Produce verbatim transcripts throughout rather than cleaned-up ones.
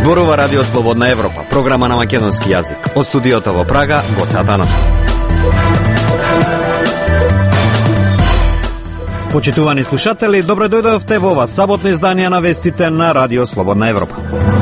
Зборува Радио Слободна Европа, програма на македонски јазик. Од студиото во Прага, Гоце Атанасов. Почитувани слушатели, добро дојдовте во ова саботно издание на вестите на Радио Слободна Европа.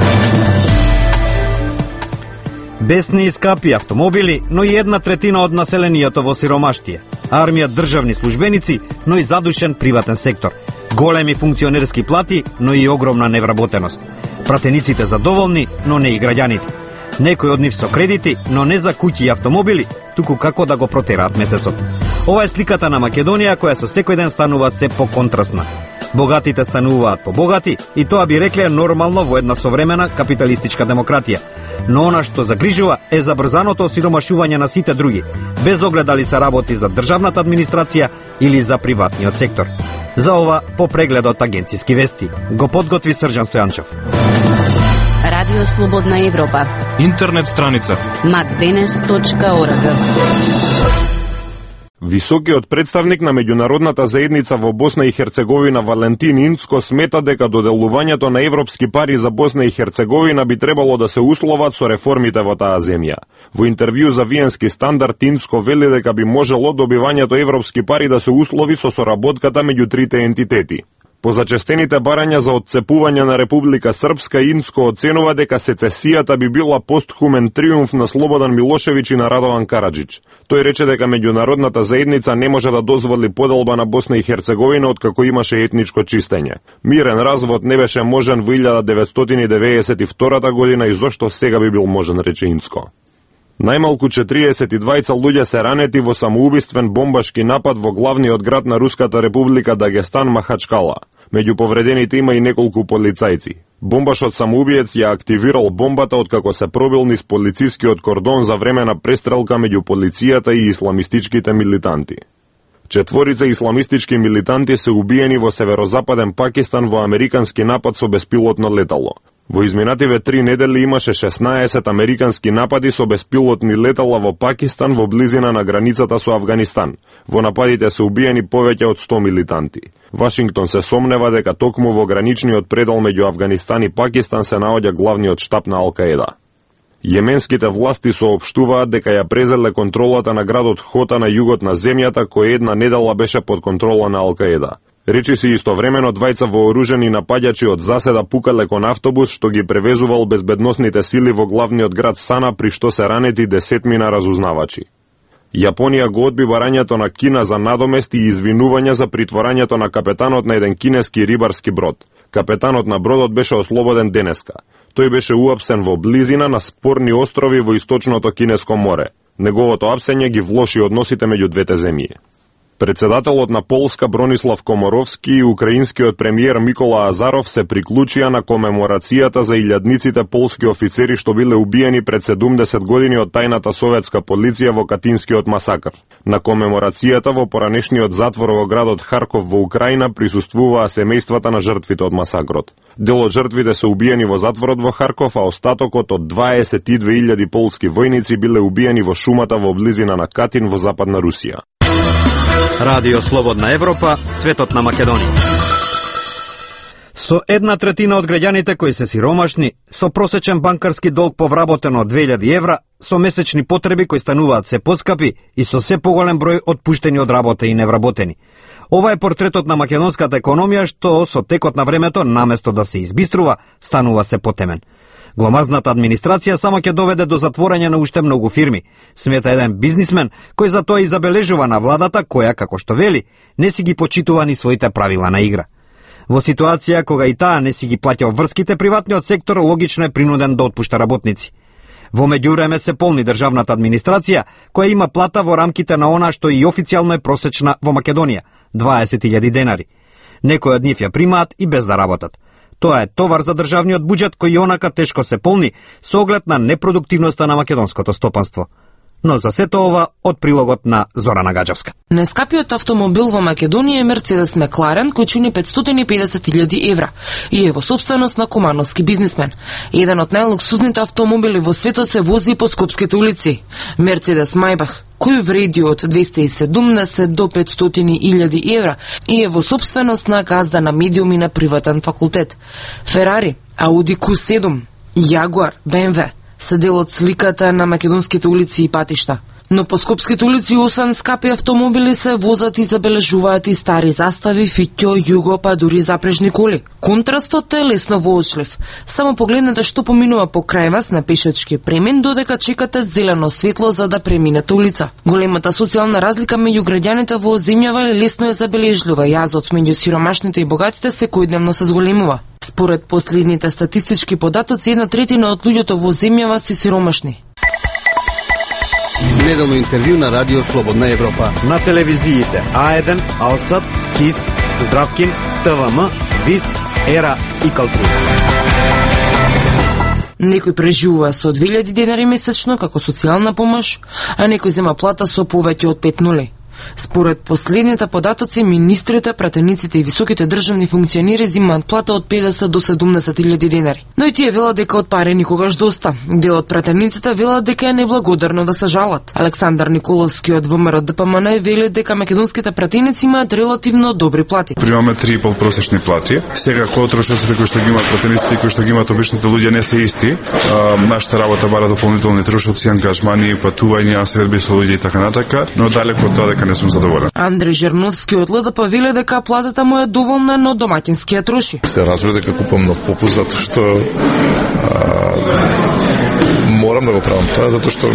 Бесни и скапи автомобили, но и една третина од населението во сиромаштие. Армија државни службеници, но и задушен приватен сектор. Големи функционерски плати, но и огромна невработеност. Пратениците задоволни, но не и граѓаните. Некои од нив со кредити, но не за куќи и автомобили, туку како да го протераат месецот. Ова е сликата на Македонија која со секој ден станува се поконтрастна. Богатите стануваат побогати и тоа би рекле нормално во една современа капиталистичка демократија. Но она што загрижува е забрзаното осиромашување на сите други, без оглед дали се работи за државната администрација или за приватниот сектор. За ова по прегледот агенцијски вести го подготви Срđan Стојанчев. Радио Слободна Европа. Интернет страница макденес точка орг. Високиот представник на меѓународната заедница во Босна и Херцеговина Валентин Инцко смета дека доделувањето на европски пари за Босна и Херцеговина би требало да се условат со реформите во таа земја. Во интервју за Виенски стандард Инцко вели дека би можело добивањето европски пари да се услови со соработката меѓу трите ентитети. По зачестените барања за отцепување на Република Српска, Инцко оценува дека сецесијата би била постхумен триумф на Слободан Милошевиќ и на Радован Караджич. Тој рече дека меѓународната заедница не може да дозволи поделба на Босна и Херцеговина откако имаше етничко чистење. Мирен развод не беше можен во илјада деветстотини деветдесет и втора година и зошто сега би бил можен, рече Инцко. Најмалку четириесет и двајца луѓе се ранети во самоубиствен бомбашки напад во главниот град на Руската република Дагестан, Махачкала. Меѓу повредените има и неколку полицајци. Бомбашот самоубиец ја активирал бомбата откако се пробил низ полицискиот кордон за време на престрелка меѓу полицијата и исламистичките милитанти. Четворица исламистички милитанти се убиени во северозападен Пакистан во американски напад со беспилотно летало. Во изминативе три недели имаше шеснаесет американски напади со беспилотни летала во Пакистан во близина на границата со Авганистан. Во нападите се убиени повеќе од сто милитанти. Вашингтон се сомнева дека токму во граничниот предел меѓу Авганистан и Пакистан се наоѓа главниот штаб на Ал-Каеда. Јеменските власти соопштуваат дека ја презеле контролата на градот Хота на југот на земјата, кој една недела беше под контрола на Ал-Каеда. Речи си истовремено двајца вооружени напаѓачи од заседа пукале кон автобус што ги превезувал безбедносните сили во главниот град Сана, при што се ранети десетмина разузнавачи. Јапонија го одби барањето на Кина за надомест и извинувања за притворањето на капетанот на еден кинески рибарски брод. Капетанот на бродот беше ослободен денеска. Тој беше уапсен во близина на спорни острови во источното Кинеско море. Неговото апсење ги влоши односите меѓу двете земји. Председателот на Полска Бронислав Коморовски и украинскиот премиер Микола Азаров се приклучија на комеморацијата за илјадниците полски офицери што биле убиени пред седумдесет години од тајната советска полиција во Катинскиот масакр. На комеморацијата во поранешниот затвор во градот Харков во Украина присуствуваа семејствата на жртвите од масакрот. Дел од жртвите се убиени во затворот во Харков, а остатокот од дваесет и две илјади полски војници биле убиени во шумата во близина на Катин во западна Русија. Радио Слободна Европа, светот на Македонија. Со една третина од граѓаните кои се сиромашни, со просечен банкарски долг повработен од две илјади евра, со месечни потреби кои стануваат се поскапи и со се поголем број отпуштени од работа и невработени. Ова е портретот на македонската економија што со текот на времето, наместо да се избиструва, станува се потемен. Гломазната администрација само ќе доведе до затворање на уште многу фирми, смета еден бизнисмен кој за тоа и забележува на владата која, како што вели, не си ги почитува ни своите правила на игра. Во ситуација кога и таа не си ги плаќа врските, приватниот сектор логично е принуден да отпушта работници. Во меѓувреме се полни државната администрација која има плата во рамките на она што и официјално е просечна во Македонија – дваесет илјади денари. Некои од нив ја примаат и без да работат. Тоа е товар за државниот буџет кој онака тешко се полни со оглед на непродуктивноста на македонското стопанство. Но за сето ова од прилогот на Зорана Гаджевска. Најскапиот автомобил во Македонија е Мерцедес Мекларен, кој чини петстотини и педесет илјади евра и е во сопственост на кумановски бизнисмен. Еден од најлуксузните автомобили во светот се вози по скопските улици. Мерцедес Мајбах, кој вреди од двесте и седумдесет до петстотини илјади евра и е во сопственост на газда на медиум и на приватен факултет. Ферари, Ауди Ку седум Јагуар, Бе Ем Ве се дел од сликата на македонските улици и патишта. Но по скопските улици, освен скапи автомобили, се возат и забележуваат и стари застави, фиќо, југо, па дури запрежни коли. Контрастот е лесно воочлив. Само погледнете што поминува покрај вас на пешачки премин, додека чекате зелено светло за да преминете улица. Големата социјална разлика меѓу граѓаните во земјава лесно е забележлива. Јазот меѓу сиромашните и богатите секојдневно се зголемува. Според последните статистички податоци, една третина од луѓето во земјава се сиромашни. Неделно интервју на Радио Слободна Европа. На телевизиите А еден, Алсат, КИС, Здравкин, Те Ве Ем, ВИС, Ера и Калтур. Некој преживува со две илјади денари месечно како социјална помош, а некој зема плата со повеќе од пет нули. Според последните податоци, министрите, пратениците и високите државни функционери земаат плата од педесет до седумдесет илјади денари. Но и тие велат дека од пари никогаш доста. Дел од пратениците велат дека е неблагодарно да се жалат. Александар Николовски од Вэ Ем Ер Де Пе Ем Ен вели дека македонските пратеници имаат релативно добри плати. Примаме три и пол просечни плати. Сега трошоците кои што ги имаат пратениците и кои што ги имаат обичните луѓе не се исти. А, нашата работа бара дополнителни трошоци, ангажмани, патувања, средби со луѓе и така натака, но далеко од тоа дека не сум задоволен. Андреј Жерновски од Л Д П веле дека платата му е доволна, но домаќински ја троши. Се разбира дека купам нов попуст затоа што а, морам да го правам тоа, затоа што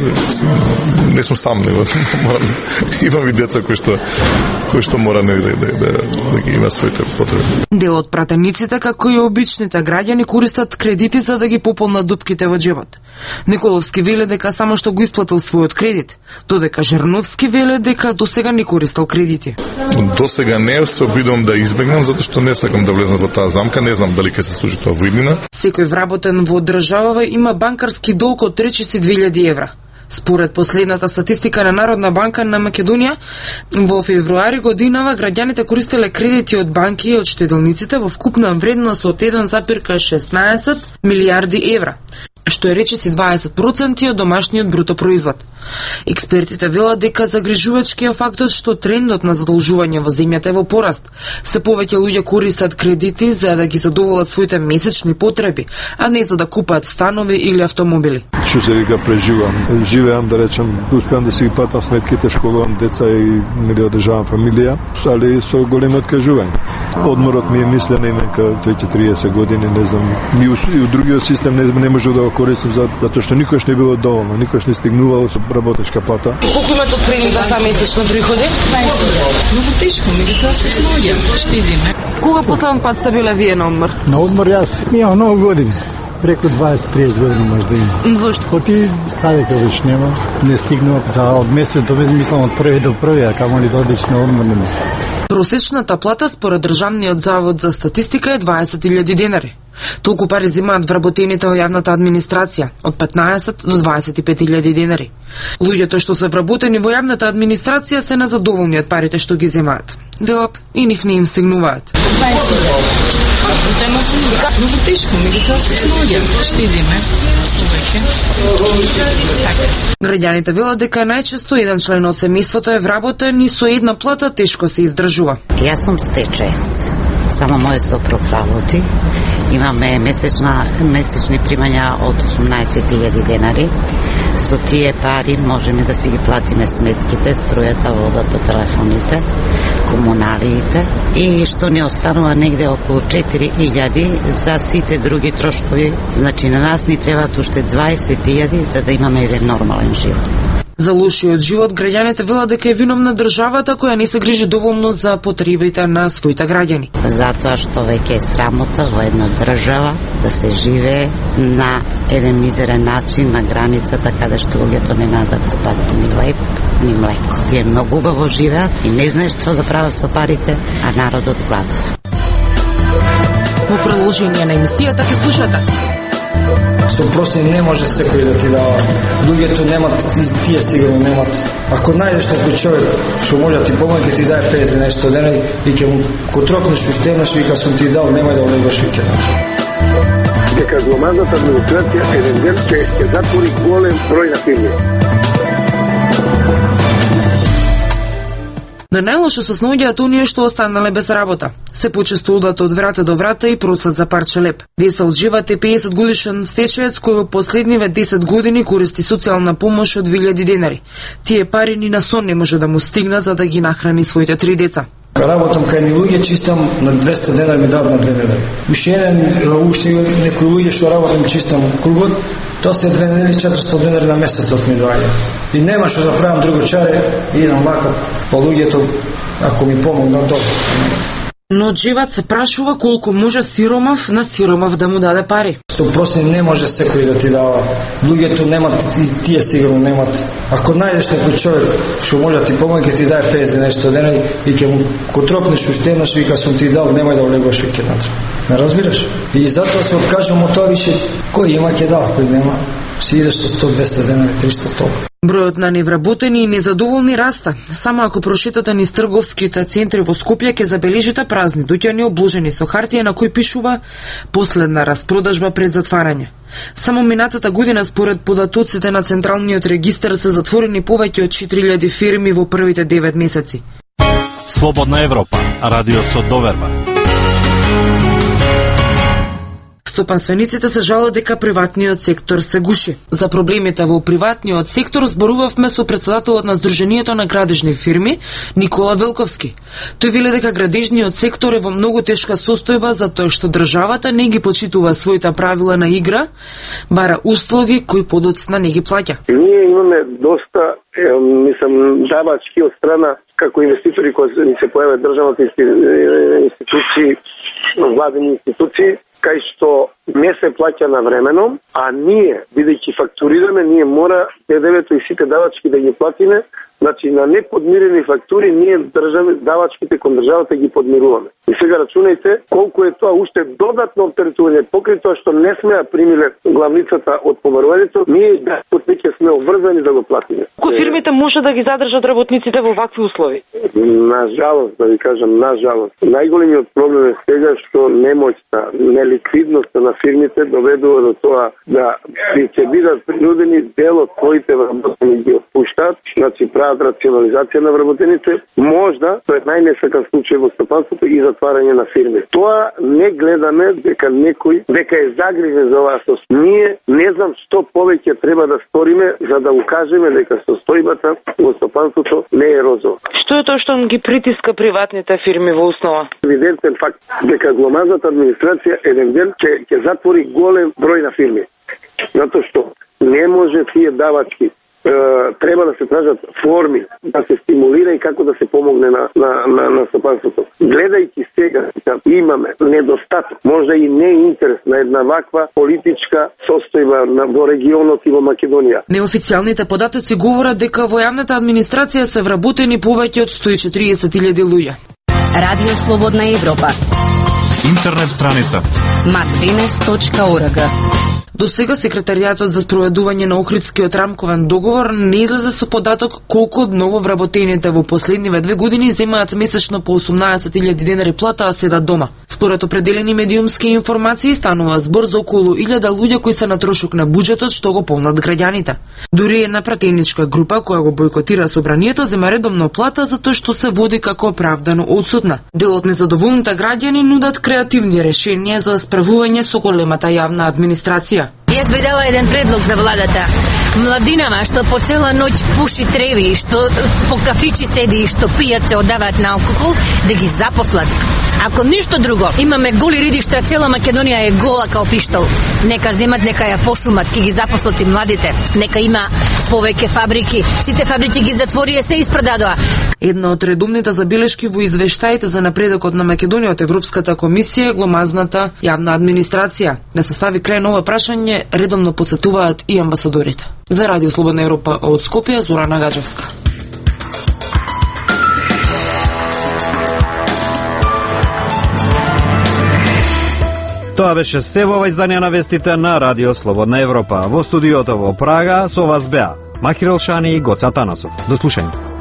не сум сам, не морам, имам и деца кои што кои што мора не да, да, да, да ги има своите потреби. Дел од пратениците, како и обичните граѓани, користат кредити за да ги пополнат дупките во џебот. Николовски веле дека само што го исплатил својот кредит, додека Жерновски веле дека до сега не користел кредити. До сега не, се обидувам да избегнам, затоа што не сакам да влезам во таа замка, не знам дали ќе се случи тоа во иднина. Секој вработен во државава има банкарски долг од речиси две илјади евра. Според последната статистика на Народна банка на Македонија, во февруари годинава граѓаните користеле кредити од банки и од штеделниците во вкупна вредност од еден запирка шеснаесет милијарди евра, што е речиси дваесет проценти од домашниот бруто производ. Експертите велат дека загрижувачки е фактот што трендот на задолжување во земјата е во пораст. Се повеќе луѓе користат кредити за да ги задоволат своите месечни потреби, а не за да купат станови или автомобили. Што се вика преживам? Живеам, да речем, успеам да си ги платам сметките, школувам деца и нели одржавам фамилија, али со големи откажувања. Одморот ми е мислена именка тој триесет години, не знам, и у другиот систем не, не може да го користам затоа што никош не било доволно, никош не стигнувало со работничка плата. Колку имате од кредит за месечно приходи? дваесет. Многу тешко, меѓутоа се снаоѓам, штедиме. Кога последен пат сте биле вие на одмор? На одмор јас имам многу години. Преку дваесет триесет години може да има. Зошто? Оти каде каде нема, не стигнува за од месец до месец, мислам од први до први, а камо ли да одиш на одмор нема. Просечната плата според Државниот завод за статистика е дваесет илјади денари. Толку пари земаат вработените во јавната администрација, од петнаесет до дваесет и пет илјади денари. Луѓето што се вработени во јавната администрација се незадоволни од парите што ги земаат. Велат и нив не им стигнуваат. дваесет илјади. Тема се вика многу тешко, меѓутоа се снаоѓам, штедиме. Граѓаните велат дека најчесто еден член од семејството е вработен и со една плата тешко се издржува. Јас сум стечаец. Само мој сопруг работи. Имаме месечна, месечни примања од осумнаесет илјади денари. Со тие пари можеме да си ги платиме сметките, струјата, водата, телефоните, комуналиите и што ни останува негде околу четири илјади за сите други трошкови. Значи на нас ни требаат уште дваесет илјади за да имаме еден нормален живот. За лошиот живот граѓаните велат дека е виновна државата која не се грижи доволно за потребите на своите граѓани. Затоа што веќе е срамота во една држава да се живее на еден мизерен начин на границата каде што луѓето нема да купат ни леб, ни млеко. Тие многу убаво живеат и не знаеш што да прават со парите, а народот гладува. Во продолжение на емисијата ќе слушате. Со проси не може секој да ти дава. Луѓето немат, тие сигурно немат. Ако најдеш некој човек што може да ти помогне, ќе ти даде петдесет нешто дена и ќе му котрокнеш уште еднаш, вика сум ти дал, немај да влегаш веќе. Дека гломазната администрација еден ден ќе затвори голем број на фирми. На најлошо се снаоѓаат оние што останале без работа. Се почесто одат од врата до врата и просат за парче леп. Деса од живата е педесет годишен стечаец кој во последниве десет години користи социјална помош од две илјади денари. Тие пари ни на сон не може да му стигнат за да ги нахрани своите три деца. Работам кај ни луѓе, чистам на двеста денари ми дадат на две недели. Уште еден, уште некои луѓе што работам чистам кругот, тоа се две недели четиристотини денари на месецот ми доаѓа. И нема што да правам друго чаре, идам вака по луѓето, ако ми помогнат добро. Но Джеват се прашува колку може сиромав на сиромав да му даде пари. Со прости не може секој да ти дава. Луѓето немат, и тие сигурно немат. Ако најдеш некој човек што може да ти помогне, ќе ти даде петдесет нешто денари и ќе му котропнеш уште еднаш, вика сум ти дал, немај да влегуваш веќе натре. Не разбираш? И затоа се откажувам од тоа више, кој има ќе дава, кој нема, си идеш со сто двесте денари, триста толку. Бројот на невработени и незадоволни раста. Само ако прошетате низ трговските центри во Скопје ќе забележите празни дуќани обложени со хартија на кој пишува последна распродажба пред затварање. Само минатата година според податоците на Централниот регистар се затворени повеќе од четири илјади фирми во првите девет месеци. Слободна Европа, радио со доверба. Стопанствениците се жалат дека приватниот сектор се гуши. За проблемите во приватниот сектор зборувавме со председателот на Сдруженијето на градежни фирми Никола Велковски. Тој вели дека градежниот сектор е во многу тешка состојба затоа што државата не ги почитува своите правила на игра, бара услуги кои подоцна не ги плаќа. Ние имаме доста, е, мислам, давачки од страна како инвеститори кои ни се појават државните институции, владени институции, кај што не се плаќа навремено, а ние, бидејќи фактурираме, ние мора П Д В-то и сите давачки да ги платиме, значи на неподмирени фактури ние држави, давачките кон државата ги подмируваме. И сега рачунајте колку е тоа уште додатно оптеретување, покрај тоа што не сме ја примиле главницата од побарувањето, ние да веќе сме обврзани да го платиме. Колку фирмите може да ги задржат работниците во вакви услови? На жалост, да ви кажам, на жалост. Најголемиот проблем е сега што немоќта, неликвидноста на фирмите доведува до тоа да ќе бидат принудени дел од своите вработени ги отпуштаат, значи прават рационализација на вработените, можда, тоа е најнесакан случај во стопанството и затварање на фирми. Тоа не гледаме дека некој, дека е загрижен за оваа состојба. Ние не знам што повеќе треба да сториме за да укажеме дека состојбата во стопанството не е розова. Што е тоа што ги притиска приватните фирми во основа? Евидентен факт дека гломазната администрација еден ден ќе ќе затвори голем број на фирми. Затоа што не може тие давачки, треба да се тражат форми да се стимулира и како да се помогне на на на, на стопанството. Гледајќи сега имаме недостаток, можда и не интерес на една ваква политичка состојба на во регионот и во Македонија. Неофицијалните податоци говорат дека во јавната администрација се вработени повеќе од сто и четириесет илјади луѓе. Радио Слободна Европа. Интернет страница мартвенес точка орг. До сега секретаријатот за спроведување на Охридскиот рамковен договор не излезе со податок колку од нововработените во последниве две години земаат месечно по осумнаесет илјади денари плата, а седат дома. Според определени медиумски информации станува збор за околу илјада луѓе кои се на трошок на буџетот што го полнат граѓаните. Дури една пратеничка група која го бојкотира собранието зема редовно плата затоа што се води како оправдано одсутна. Дел од незадоволните граѓани нудат креативни решенија за справување со големата јавна администрација. Јас би дала еден предлог за владата. Младинама што по цела ноќ пуши треви, што по кафичи седи и што пијат се одаваат на алкохол, да ги запослат. Ако ништо друго, имаме голи ридишта, цела Македонија е гола као пиштол. Нека земат, нека ја пошумат, ки ги запослат и младите. Нека има повеќе фабрики. Сите фабрики ги затворија, се испредадоа. Една од редовните забелешки во извештаите за напредокот на Македонија од Европската комисија е гломазната јавна администрација. Да се стави крај на ова прашање редовно потсетуваат и амбасадорите. За Радио Слободна Европа од Скопје, Зорана Гаджевска. Тоа беше се во ова издание на вестите на Радио Слободна Европа. Во студиото во Прага со вас беа Махир Елшани и Гоца Танасов. До слушање.